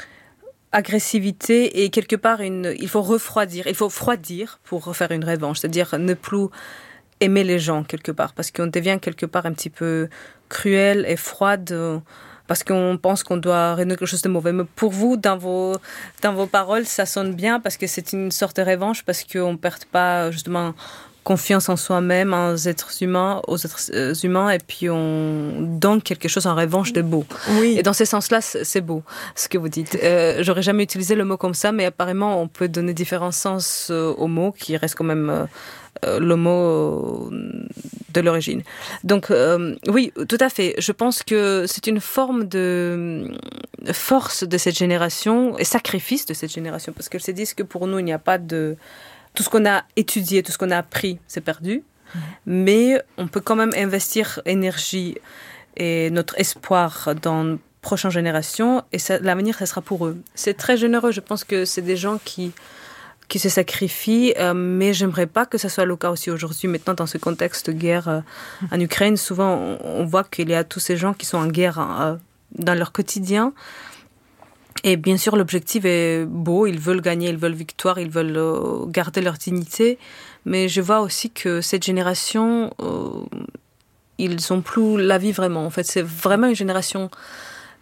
agressivité et quelque part une, il faut refroidir, il faut froidir pour faire une revanche, c'est-à-dire ne plus aimer les gens quelque part, parce qu'on devient quelque part un petit peu cruel et froide, parce qu'on pense qu'on doit réunir quelque chose de mauvais. Mais pour vous, dans vos, dans vos paroles, ça sonne bien, parce que c'est une sorte de revanche, parce qu'on ne perd pas justement confiance en soi-même, en êtres humains, aux êtres humains, et puis on donne quelque chose en revanche de beau. Oui. Et dans ce sens-là, c'est beau, ce que vous dites. Euh, j'aurais jamais utilisé le mot comme ça, mais apparemment, on peut donner différents sens euh, au mot, qui reste quand même euh, le mot euh, de l'origine. Donc, euh, oui, tout à fait. Je pense que c'est une forme de force de cette génération, et sacrifice de cette génération, parce qu'elle se dit que pour nous, il n'y a pas de... Tout ce qu'on a étudié, tout ce qu'on a appris, c'est perdu. Mmh. Mais on peut quand même investir énergie et notre espoir dans les prochaines générations. Et ça, l'avenir, ça sera pour eux. C'est très généreux. Je pense que c'est des gens qui, qui se sacrifient. Euh, mais j'aimerais pas que ça soit le cas aussi aujourd'hui. Maintenant, dans ce contexte de guerre euh, en Ukraine, souvent, on, on voit qu'il y a tous ces gens qui sont en guerre euh, dans leur quotidien. Et bien sûr, l'objectif est beau, ils veulent gagner, ils veulent victoire, ils veulent euh, garder leur dignité. Mais je vois aussi que cette génération, euh, ils n'ont plus la vie vraiment. En fait, c'est vraiment une génération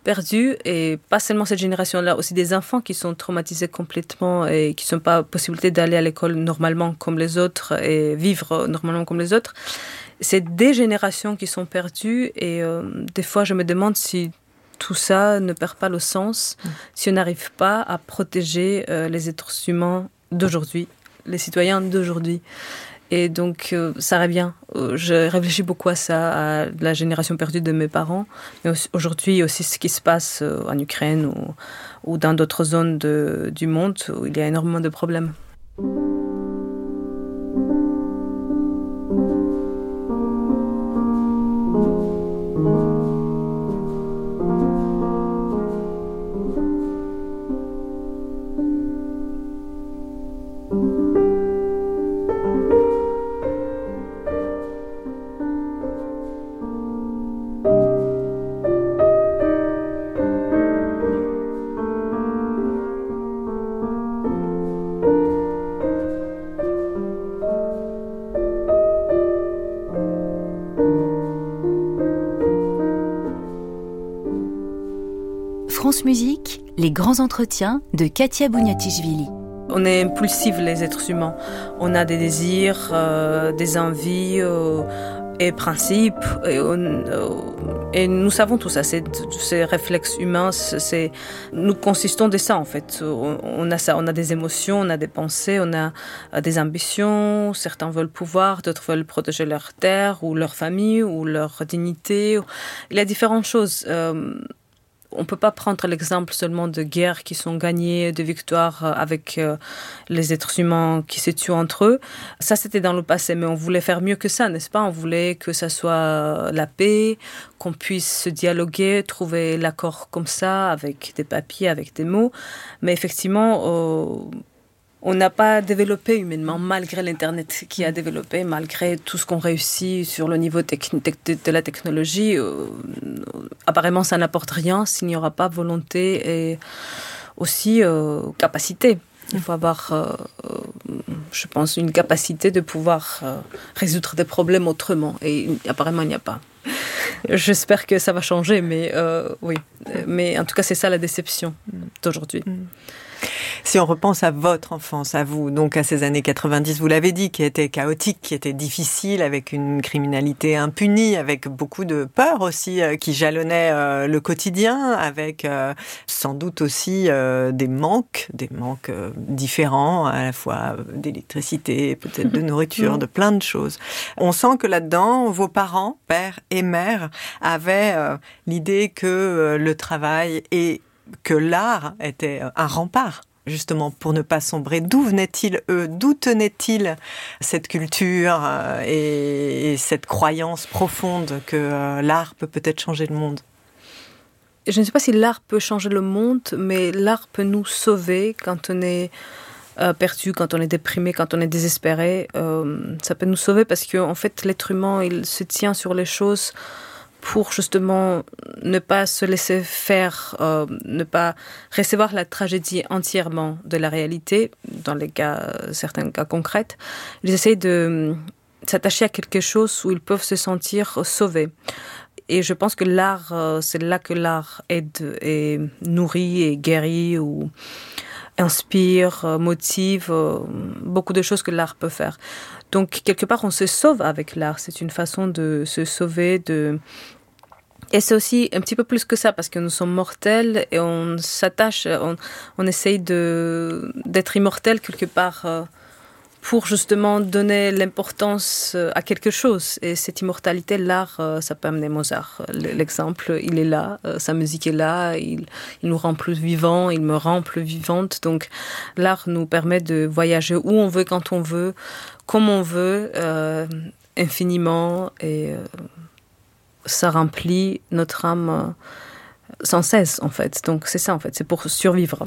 perdue, et pas seulement cette génération-là, aussi des enfants qui sont traumatisés complètement et qui n'ont pas possibilité d'aller à l'école normalement comme les autres et vivre normalement comme les autres. C'est des générations qui sont perdues, et euh, des fois je me demande si tout ça ne perd pas le sens, mmh. si on n'arrive pas à protéger euh, les êtres humains d'aujourd'hui, les citoyens d'aujourd'hui. Et donc, euh, ça revient. Euh, je réfléchis beaucoup à ça, à la génération perdue de mes parents. Mais aussi, aujourd'hui, aussi ce qui se passe euh, en Ukraine ou, ou dans d'autres zones de, du monde où il y a énormément de problèmes. France Musique, les grands entretiens de Katia Bouniatichvili. On est impulsifs, les êtres humains. On a des désirs, euh, des envies euh, et principes. Et, on, euh, et nous savons tout ça. C'est, ces réflexes humains, c'est, nous consistons de ça, en fait. On, on a ça, on a des émotions, on a des pensées, on a des ambitions. Certains veulent pouvoir, d'autres veulent protéger leur terre ou leur famille ou leur dignité. Il y a différentes choses. Euh, On ne peut pas prendre l'exemple seulement de guerres qui sont gagnées, de victoires avec euh, les êtres humains qui se tuent entre eux. Ça, c'était dans le passé, mais on voulait faire mieux que ça, n'est-ce pas ? On voulait que ça soit la paix, qu'on puisse se dialoguer, trouver l'accord comme ça, avec des papiers, avec des mots. Mais effectivement, euh, on n'a pas développé humainement, malgré l'Internet qui a développé, malgré tout ce qu'on réussit sur le niveau techni- de la technologie. Euh, apparemment, ça n'apporte rien s'il n'y aura pas volonté et aussi euh, capacité. Il faut avoir, euh, je pense, une capacité de pouvoir euh, résoudre des problèmes autrement. Et apparemment, il n'y a pas. J'espère que ça va changer, mais euh, oui. Mais en tout cas, c'est ça la déception d'aujourd'hui. Si on repense à votre enfance, à vous, donc à ces années quatre-vingt-dix, vous l'avez dit, qui étaient chaotiques, qui étaient difficiles, avec une criminalité impunie, avec beaucoup de peur aussi, euh, qui jalonnait euh, le quotidien, avec euh, sans doute aussi euh, des manques, des manques euh, différents, à la fois d'électricité, peut-être de nourriture, de plein de choses. On sent que là-dedans, vos parents, père et mère, avaient euh, l'idée que euh, le travail et que l'art était un rempart, justement, pour ne pas sombrer. D'où venaient-ils, eux ? D'où tenaient-ils cette culture euh, et, et cette croyance profonde que euh, l'art peut peut-être changer le monde ? Je ne sais pas si l'art peut changer le monde, mais l'art peut nous sauver quand on est euh, perdu, quand on est déprimé, quand on est désespéré. Euh, ça peut nous sauver parce qu'en fait, l'être humain, il se tient sur les choses pour justement ne pas se laisser faire, euh, ne pas recevoir la tragédie entièrement de la réalité, dans les cas, certains cas concrets. Ils essayent de s'attacher à quelque chose où ils peuvent se sentir sauvés. Et je pense que l'art, euh, c'est là que l'art aide et nourrit et guérit ou inspire, euh, motive, euh, beaucoup de choses que l'art peut faire. Donc, quelque part, on se sauve avec l'art. C'est une façon de se sauver, de... Et c'est aussi un petit peu plus que ça, parce que nous sommes mortels et on s'attache, on, on essaye de, d'être immortel quelque part euh, pour justement donner l'importance à quelque chose. Et cette immortalité, l'art, euh, ça peut amener Mozart. L'exemple, il est là, euh, sa musique est là, il, il nous rend plus vivants, il me rend plus vivante. Donc, l'art nous permet de voyager où on veut, quand on veut, comme on veut, euh, infiniment, et euh, ça remplit notre âme euh, sans cesse, en fait. Donc c'est ça, en fait, c'est pour survivre.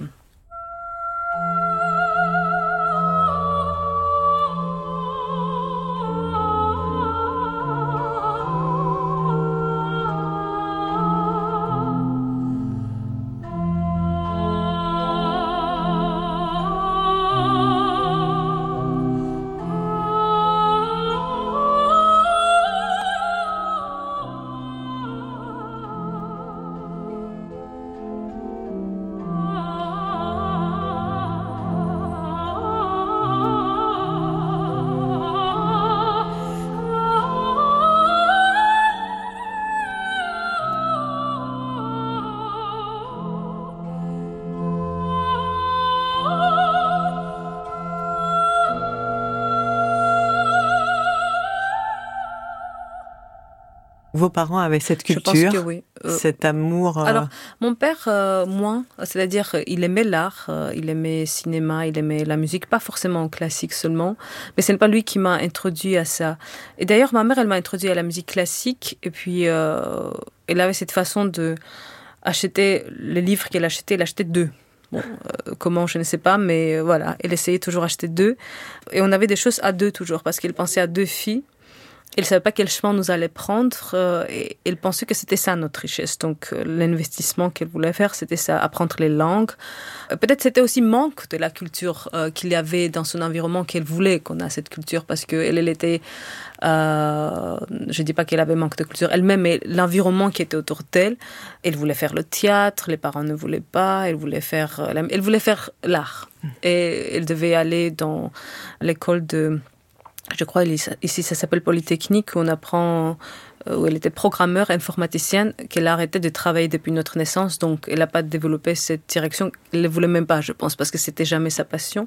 vos parents avaient cette culture, je pense que oui. Euh, cet amour. Euh... Alors, mon père, euh, moins, c'est-à-dire, il aimait l'art, euh, il aimait le cinéma, il aimait la musique, pas forcément classique seulement, mais ce n'est pas lui qui m'a introduit à ça. Et d'ailleurs, ma mère, elle m'a introduit à la musique classique, et puis euh, elle avait cette façon de acheter les livres qu'elle achetait, elle achetait deux. Bon, euh, comment, je ne sais pas, mais euh, voilà, elle essayait toujours d'acheter deux. Et on avait des choses à deux toujours, parce qu'elle pensait à deux filles. Elle ne savait pas quel chemin nous allait prendre euh, et elle pensait que c'était ça notre richesse. Donc euh, l'investissement qu'elle voulait faire, c'était ça, apprendre les langues. Euh, peut-être c'était aussi manque de la culture euh, qu'il y avait dans son environnement qu'elle voulait qu'on a cette culture parce qu'elle elle était... Euh, je ne dis pas qu'elle avait manque de culture elle-même, mais l'environnement qui était autour d'elle, elle voulait faire le théâtre, les parents ne voulaient pas, elle voulait faire, elle voulait faire l'art. Et elle devait aller dans l'école de... Je crois ici ça s'appelle Polytechnique, où on apprend, où elle était programmeur, informaticienne, qu'elle a arrêté de travailler depuis notre naissance, donc elle n'a pas développé cette direction. Elle ne voulait même pas, je pense, parce que c'était jamais sa passion.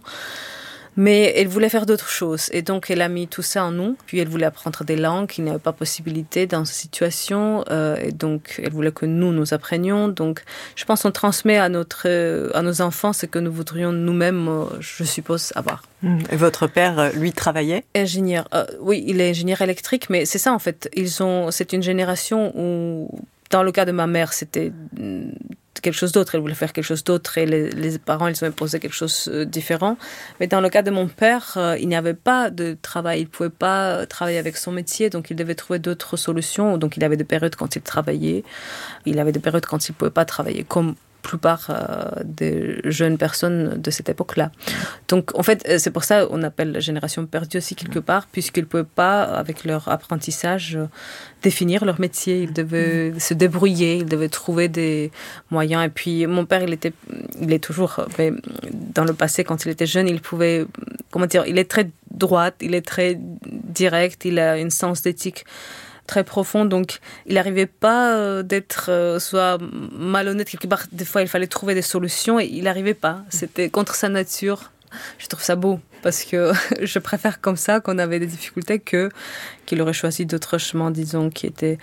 Mais elle voulait faire d'autres choses. Et donc, elle a mis tout ça en nous. Puis, elle voulait apprendre des langues. Il n'y avait pas possibilité dans cette situation. Euh, et donc, elle voulait que nous, nous apprenions. Donc, je pense qu'on transmet à, notre, à nos enfants ce que nous voudrions nous-mêmes, je suppose, avoir. Et votre père, lui, travaillait ? Ingénieur. Euh, oui, il est ingénieur électrique. Mais c'est ça, en fait. Ils ont, c'est une génération où, dans le cas de ma mère, c'était... quelque chose d'autre, elle voulait faire quelque chose d'autre et les, les parents, ils ont imposé quelque chose de différent. Mais dans le cas de mon père, euh, il n'y avait pas de travail, il ne pouvait pas travailler avec son métier, donc il devait trouver d'autres solutions. Donc il avait des périodes quand il travaillait, il avait des périodes quand il ne pouvait pas travailler, comme la plupart euh, des jeunes personnes de cette époque-là. Donc, en fait, c'est pour ça qu'on appelle la génération perdue aussi quelque part, puisqu'ils ne pouvaient pas, avec leur apprentissage, définir leur métier. Ils devaient mmh. se débrouiller, ils devaient trouver des moyens. Et puis, mon père, il était, il est toujours, mais dans le passé, quand il était jeune, il pouvait, comment dire, il est très droit, il est très direct, il a un sens d'éthique très profond, donc il n'arrivait pas euh, d'être euh, soit malhonnête quelque part. Des fois, il fallait trouver des solutions et il n'arrivait pas. C'était contre sa nature. Je trouve ça beau parce que je préfère comme ça qu'on avait des difficultés que qu'il aurait choisi d'autres chemins, disons, qui étaient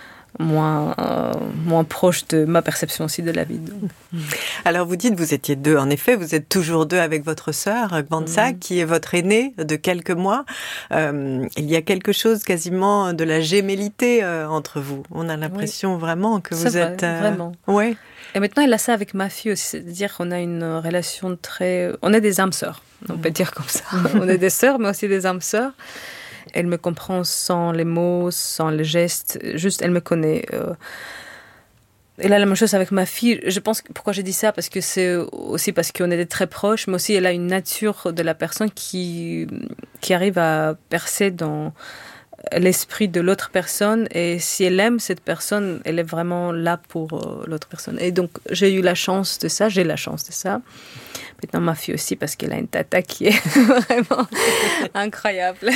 moins, euh, moins proches de ma perception aussi de la vie. Donc. Alors vous dites, vous étiez deux, en effet, vous êtes toujours deux avec votre sœur, Gbantsa, mmh. qui est votre aînée de quelques mois. Euh, il y a quelque chose quasiment de la gémellité euh, entre vous. On a l'impression oui. vraiment que vous C'est êtes... Vrai, euh... vraiment. Ouais. Et maintenant, elle a ça avec ma fille aussi, c'est-à-dire qu'on a une relation très... On est des âmes sœurs, on peut dire comme ça. On est des sœurs, mais aussi des âmes sœurs. Elle me comprend sans les mots, sans les gestes, juste elle me connaît. Euh, elle a la même chose avec ma fille. Je pense que pourquoi j'ai dit ça, parce que c'est aussi parce qu'on est très proches, mais aussi elle a une nature de la personne qui, qui arrive à percer dans l'esprit de l'autre personne, et si elle aime cette personne, elle est vraiment là pour euh, l'autre personne. Et donc j'ai eu la chance de ça, j'ai la chance de ça. Maintenant ma fille aussi, parce qu'elle a une tata qui est vraiment incroyable.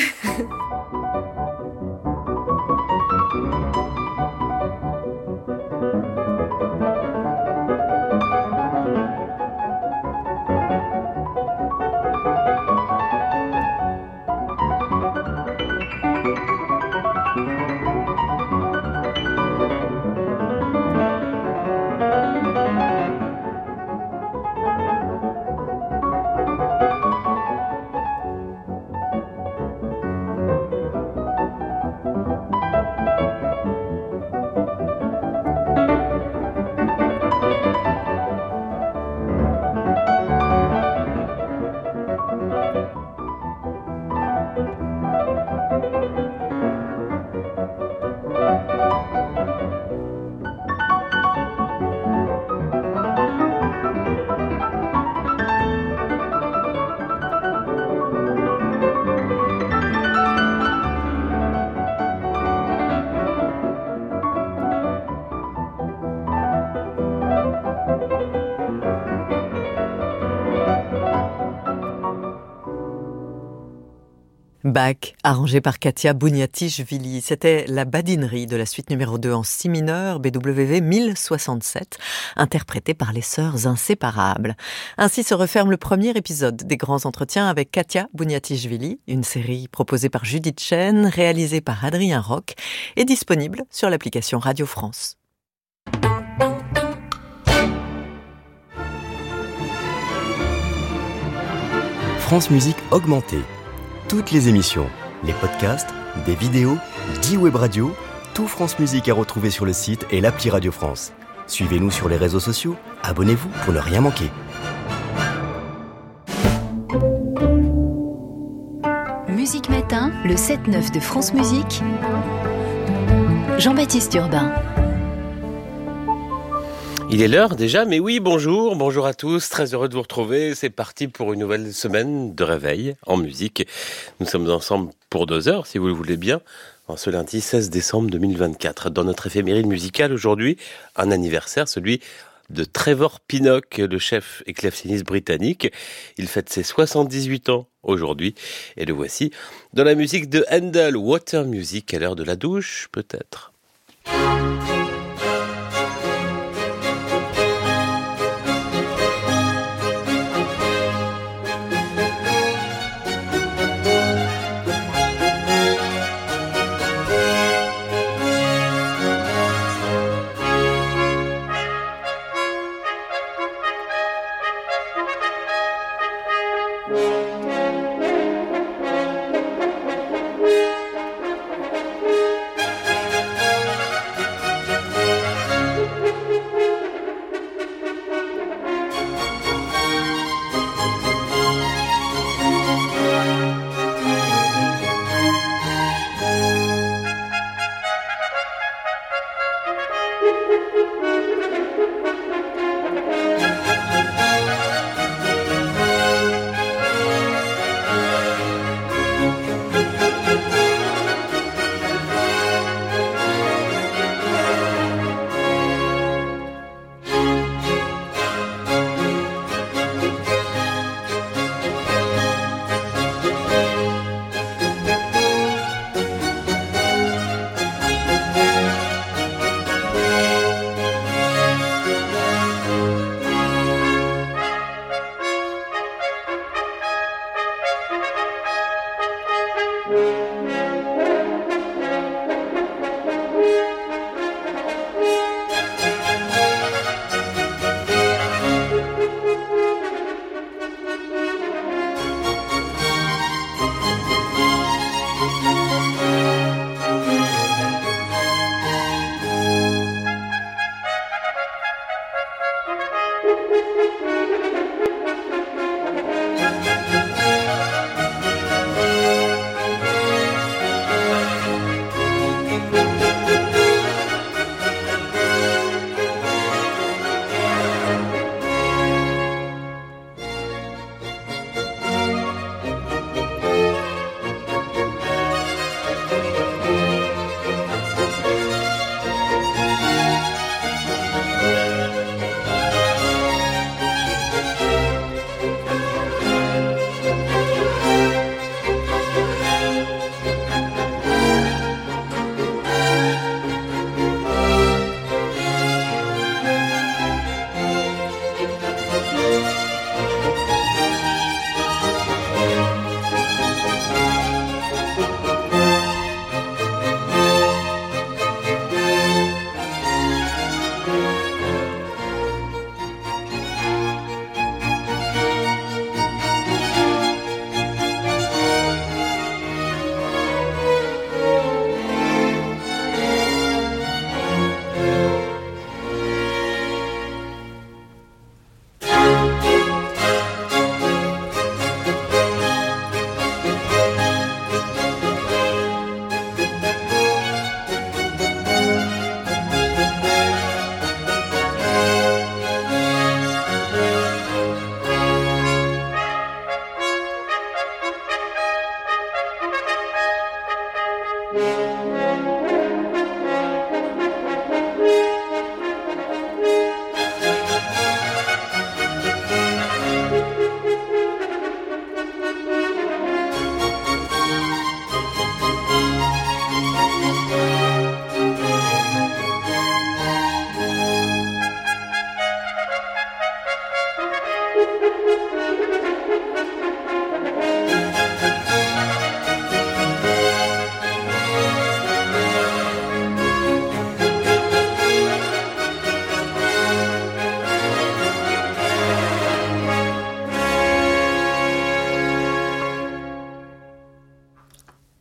Bach, arrangé par Katia Bouniatichvili. C'était la badinerie de la suite numéro deux en si mineur, B W V mille soixante-sept, interprétée par les sœurs inséparables. Ainsi se referme le premier épisode des grands entretiens avec Katia Bouniatichvili, une série proposée par Judith Chen, réalisée par Adrien Roch et disponible sur l'application Radio France. France Musique augmentée. Toutes les émissions, les podcasts, des vidéos, dix web radios, tout France Musique à retrouver sur le site et l'appli Radio France. Suivez-nous sur les réseaux sociaux, abonnez-vous pour ne rien manquer. Musique Matin, le sept neuf de France Musique. Jean-Baptiste Urbain. Il est l'heure déjà, mais oui, bonjour, bonjour à tous, très heureux de vous retrouver. C'est parti pour une nouvelle semaine de réveil en musique. Nous sommes ensemble pour deux heures, si vous le voulez bien, en ce lundi seize décembre deux mille vingt-quatre. Dans notre éphéméride musicale aujourd'hui, un anniversaire, celui de Trevor Pinnock, le chef et claveciniste britannique. Il fête ses soixante-dix-huit ans aujourd'hui, et le voici dans la musique de Handel, Water Music, à l'heure de la douche, peut-être.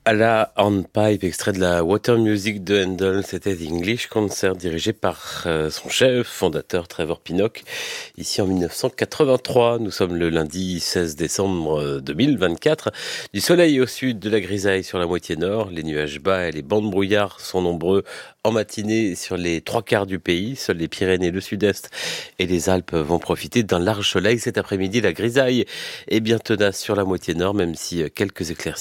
À la hornpipe, extrait de la Water Music de Handel, c'était The English Concert dirigé par euh, son chef, fondateur Trevor Pinnock, ici en dix-neuf cent quatre-vingt-trois. Nous sommes le lundi seize décembre deux mille vingt-quatre. Du soleil au sud, de la grisaille sur la moitié nord, les nuages bas et les bancs de brouillard sont nombreux en matinée sur les trois quarts du pays. Seuls les Pyrénées, le sud-est et les Alpes vont profiter d'un large soleil. Cet après-midi, la grisaille est bien tenace sur la moitié nord, même si quelques éclaircies